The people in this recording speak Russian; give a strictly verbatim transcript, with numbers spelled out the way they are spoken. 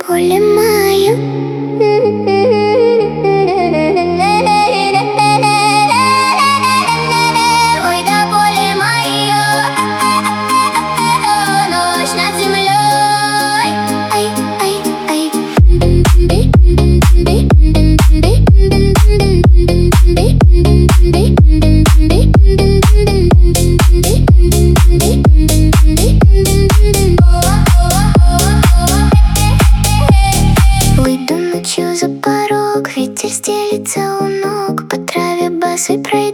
поле мая. Ой, да поле мое, ночь над землей. Ай, ай, ай. Выйду ночью за порог, ветер стелится у ног, по траве босой пройду.